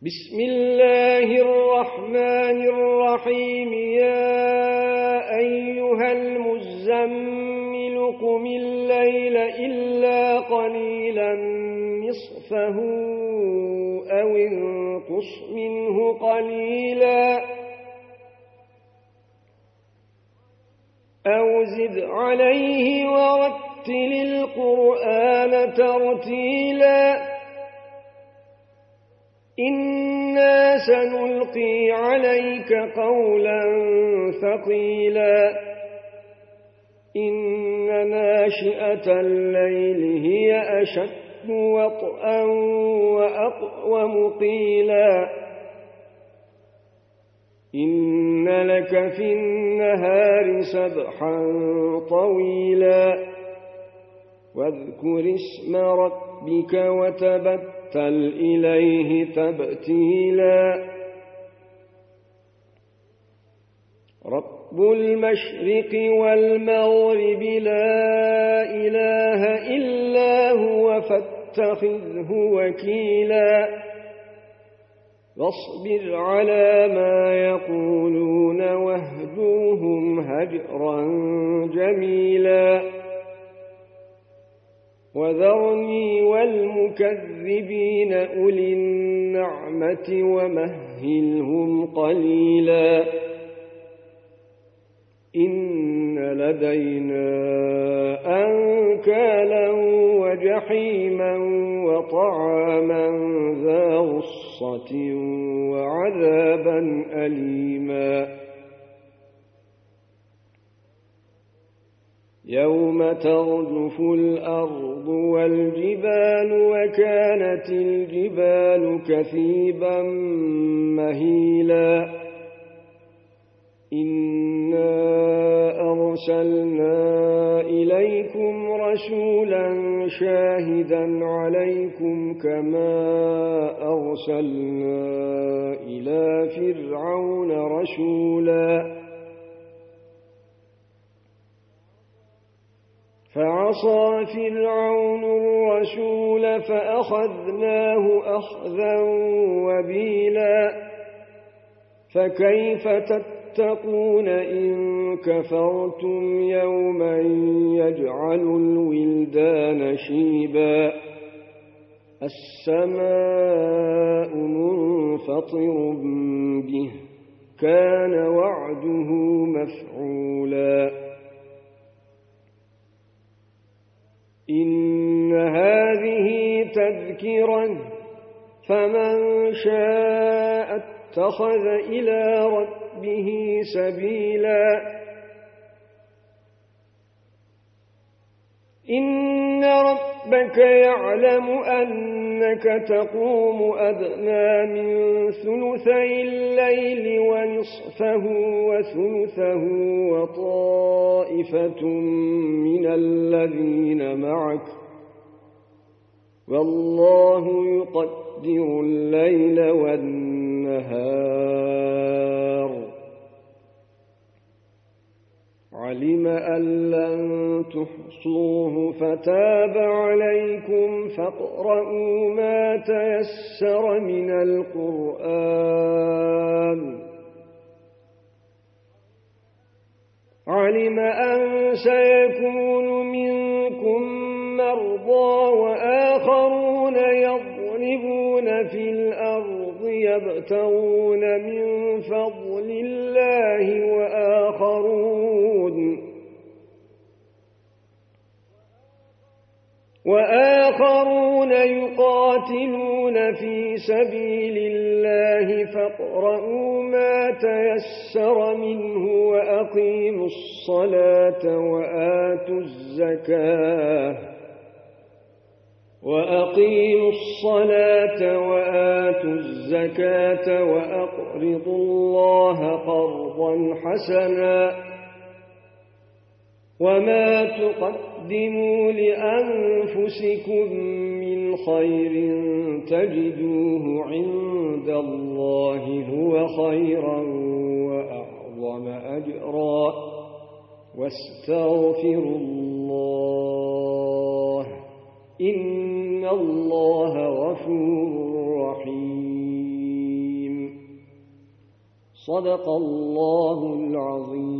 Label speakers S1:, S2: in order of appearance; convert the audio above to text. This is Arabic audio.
S1: بسم الله الرحمن الرحيم يا أيها المزمل قم الليل إلا قليلا نصفه أو انقص منه قليلا أو زد عليه ورتل القرآن ترتيلا إنا سنلقي عليك قولا ثقيلا إن ناشئة الليل هي أشد وطئا وأقوم قيلا إن لك في النهار سبحا طويلا واذكر اسم ربك وتبتل إليه تبتيلا رب المشرق والمغرب لا إله إلا هو فاتخذه وكيلا واصبر على ما يقولون واهجرهم هجرا جميلا وذرني والمكذبين أولي النعمة ومهلهم قليلا إن لدينا أنكالا وجحيما وطعاما ذا غصة وعذابا أليما يوم ترجف الأرض والجبال وكانت الجبال كثيبا مهيلا إنا أرسلنا إليكم رسولا شاهدا عليكم كما أرسلنا إلى فرعون رسولا فعصى فرعون الرسول فأخذناه أخذا وبيلا فكيف تتقون إن كفرتم يوما يجعل الولدان شيبا السماء منفطر به كان وعده مفعولا إن هذه تذكرة فمن شاء اتخذ إلى ربه سبيلا إن ربك يعلم أنك تقوم أدنى من ثلثي الليل ونصفه وثلثه وطائفة من الذين معك والله يقدر الليل والنهار علم أن لن تحصوه فتاب عليكم فاقرؤوا ما تيسر من القرآن علم أن سيكون منكم مرضى وآخرون يضربون في الأرض يبتغون من فضل الله وآخرون يقاتلون في سبيل الله فاقرؤوا ما تيسر منه وأقيموا الصلاة وآتوا الزكاة وأقرضوا الله قرضا حسنا وما تقدموا لأنفسكم من خير تجدوه عند الله هو خيرا وأعظم أجرا واستغفروا الله إن الله غفور رحيم صدق الله العظيم.